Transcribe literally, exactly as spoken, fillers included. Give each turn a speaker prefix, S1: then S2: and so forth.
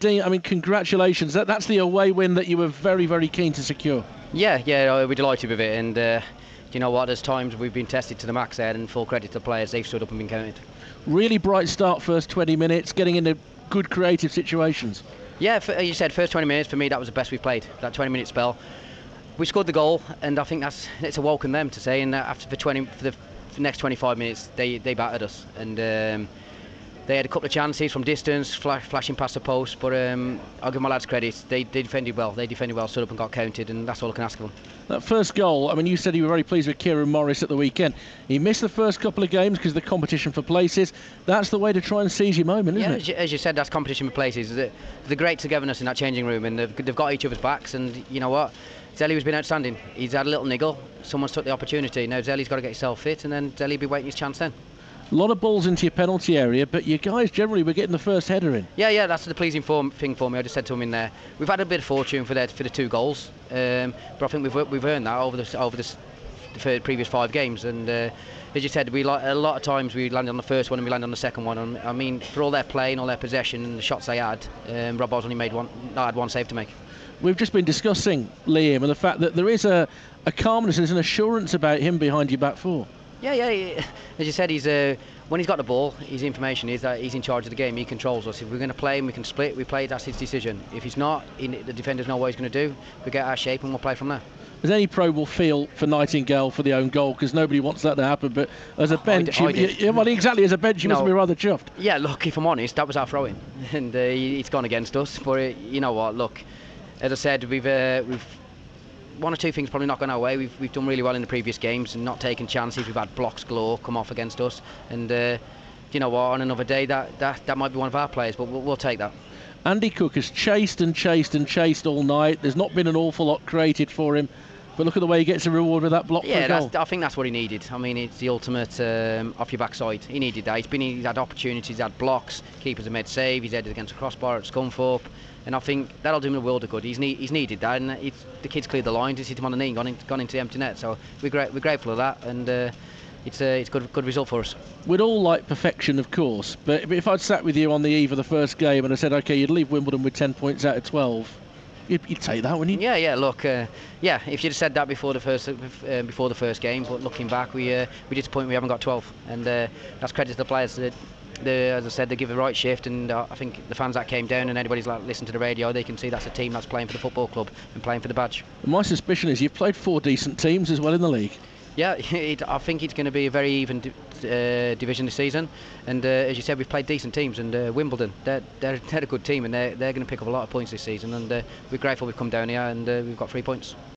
S1: Dean, I mean, congratulations. That, that's the away win that you were very, very keen to secure.
S2: Yeah, yeah, we're delighted with it, and uh, you know what, there's times we've been tested to the max there, and full credit to the players, they've stood up and been counted.
S1: Really bright start, first twenty minutes, getting into good creative situations.
S2: Yeah, for, as you said, first twenty minutes, for me, that was the best we played, that twenty minute spell. We scored the goal, and I think that's it's a welcome them to say, and after for, twenty, for the for the next twenty-five minutes, they, they battered us, and um, they had a couple of chances from distance, flash, flashing past the post, but um, I'll give my lads credit. They, they defended well. They defended well, stood up and got counted, and that's all I can ask of them.
S1: That first goal, I mean, you said you were very pleased with Kieran Morris at the weekend. He missed the first couple of games because of the competition for places. That's the way to try and seize your moment, isn't
S2: yeah,
S1: it?
S2: As you, as you said, that's competition for places. The, the great togetherness in that changing room, and they've, they've got each other's backs, and you know what? Zelly has been outstanding. He's had a little niggle. Someone's took the opportunity. Now Zelly's got to get himself fit, and then Zelly will be waiting his chance then.
S1: A lot of balls into your penalty area, but you guys generally were getting the first header in.
S2: Yeah, yeah, that's the pleasing form, thing for me. I just said to him in there, we've had a bit of fortune for the, for the two goals, um, but I think we've we've earned that over the over the, the previous five games. And uh, as you said, we a lot of times we landed on the first one and we landed on the second one. And I mean, for all their play and all their possession and the shots they had, um, Rob Bowes only made one, I had one save to make.
S1: We've just been discussing Liam and the fact that there is a, a calmness and an assurance about him behind your back four.
S2: Yeah, yeah. He, as you said, he's uh, when he's got the ball, his information is that he's in charge of the game. He controls us. If we're going to play him, we can split. We play. That's his decision. If he's not, he, the defenders know what he's going to do. We get our shape and we'll play from there.
S1: As any pro will feel for Nightingale for the own goal, because nobody wants that to happen. But as a bench,
S2: I
S1: you,
S2: did, I did.
S1: you, well, exactly as a bench, you
S2: No.
S1: must be rather chuffed.
S2: Yeah, look, if I'm honest, that was our throw-in, and uh, it's gone against us. But uh, you know what? Look, as I said, we've uh, we've. One or two things probably not gone our way. We've we've done really well in the previous games and not taken chances. We've had blocks galore come off against us, and uh, you know what? On another day, that, that that might be one of our players, but we'll, we'll take that.
S1: Andy Cook has chased and chased and chased all night. There's not been an awful lot created for him, but look at the way he gets a reward with that block.
S2: Yeah,
S1: for a goal.
S2: that's, I think that's what he needed. I mean, it's the ultimate um, off your backside. He needed that. He's been he's had opportunities, he's had blocks. Keepers have made save. He's headed against the crossbar at Scunthorpe. And I think that'll do him a world of good. He's, need, he's needed that, and it's, the kid's cleared the line, just hit him on the knee and gone, in, gone into the empty net. So we're, great, we're grateful of that, and uh, it's a it's good good result for us.
S1: We'd all like perfection, of course, but if I'd sat with you on the eve of the first game and I said, OK, you'd leave Wimbledon with ten points out of twelve, you'd, you'd take that, wouldn't you?
S2: Yeah, yeah. Look, uh, yeah. If you'd have said that before the first uh, before the first game, but looking back, we uh, we disappointed we haven't got twelve, and uh, that's credit to the players. That, The, as I said, they give the right shift, and uh, I think the fans that came down and anybody's like listened to the radio, they can see that's a team that's playing for the football club and playing for the badge.
S1: My suspicion is you've played four decent teams as well in the league.
S2: Yeah, it, I think it's going to be a very even di uh, division this season, and uh, as you said, we've played decent teams, and uh, Wimbledon, they're, they're, they're a good team, and they're, they're going to pick up a lot of points this season, and uh, we're grateful we've come down here and uh, we've got three points.